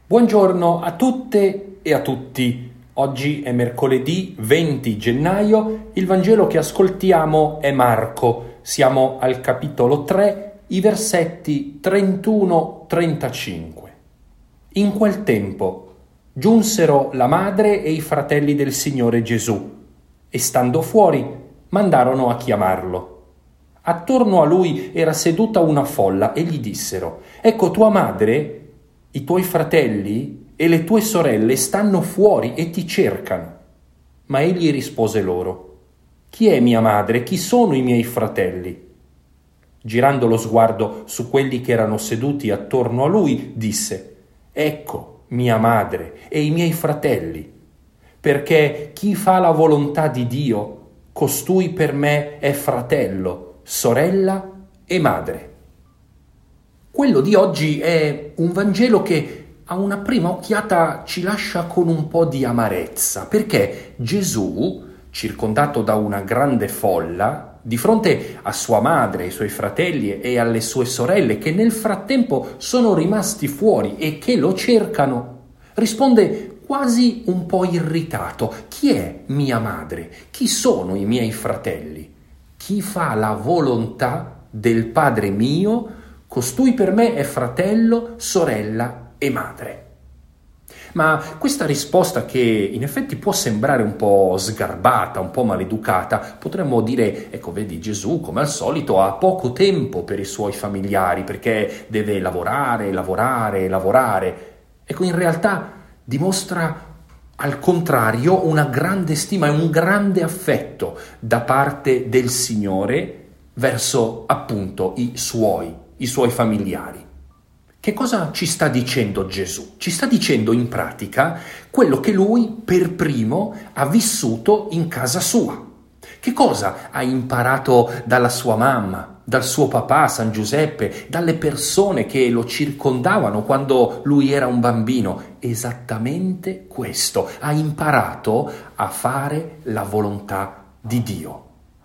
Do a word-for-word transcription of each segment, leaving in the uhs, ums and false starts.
Buongiorno a tutte e a tutti. Oggi è mercoledì venti gennaio, il Vangelo che ascoltiamo è Marco. Siamo al capitolo tre, i versetti trentuno trentacinque. In quel tempo giunsero la madre e i fratelli del Signore Gesù e stando fuori mandarono a chiamarlo. Attorno a lui era seduta una folla e gli dissero: «Ecco, tua madre, i tuoi fratelli e le tue sorelle stanno fuori e ti cercano». Ma egli rispose loro: «Chi è mia madre? Chi sono i miei fratelli?» Girando lo sguardo su quelli che erano seduti attorno a lui, disse: «Ecco mia madre e i miei fratelli, perché chi fa la volontà di Dio, costui per me è fratello, sorella e madre». Quello di oggi è un Vangelo che a una prima occhiata ci lascia con un po' di amarezza, perché Gesù, circondato da una grande folla, di fronte a sua madre, ai suoi fratelli e alle sue sorelle, che nel frattempo sono rimasti fuori e che lo cercano, risponde quasi un po' irritato: «Chi è mia madre? Chi sono i miei fratelli? Chi fa la volontà del Padre mio, costui per me è fratello, sorella e madre». Ma questa risposta, che in effetti può sembrare un po' sgarbata, un po' maleducata, potremmo dire: ecco, vedi, Gesù come al solito ha poco tempo per i suoi familiari perché deve lavorare, lavorare, lavorare. Ecco, in realtà dimostra al contrario una grande stima e un grande affetto da parte del Signore verso appunto i suoi, i suoi familiari. Che cosa ci sta dicendo Gesù? Ci sta dicendo in pratica quello che lui per primo ha vissuto in casa sua. Che cosa ha imparato dalla sua mamma, dal suo papà San Giuseppe, dalle persone che lo circondavano quando lui era un bambino? Esattamente questo: ha imparato a fare la volontà di Dio.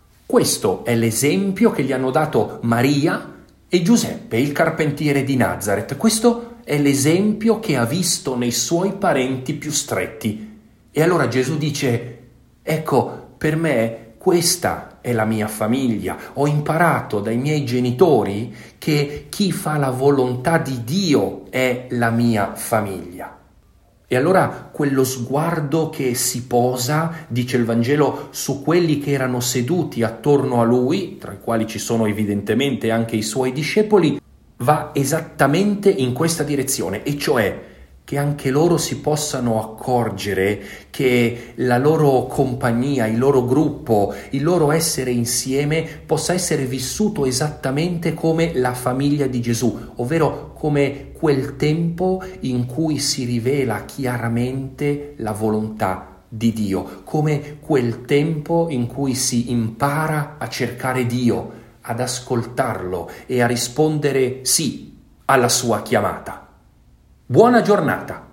Questo è l'esempio che gli hanno dato Maria e Giuseppe, il carpentiere di Nazaret. Questo è l'esempio che ha visto nei suoi parenti più stretti. E allora Gesù dice: ecco, per me questa è la mia famiglia. Ho imparato dai miei genitori che chi fa la volontà di Dio è la mia famiglia. E allora quello sguardo che si posa, dice il Vangelo, su quelli che erano seduti attorno a lui, tra i quali ci sono evidentemente anche i suoi discepoli, va esattamente in questa direzione, e cioè che anche loro si possano accorgere che la loro compagnia, il loro gruppo, il loro essere insieme possa essere vissuto esattamente come la famiglia di Gesù, ovvero come quel tempo in cui si rivela chiaramente la volontà di Dio, come quel tempo in cui si impara a cercare Dio, ad ascoltarlo e a rispondere sì alla sua chiamata. Buona giornata!